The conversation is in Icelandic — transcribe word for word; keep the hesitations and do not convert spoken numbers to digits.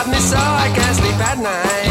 love me so I can't sleep at night.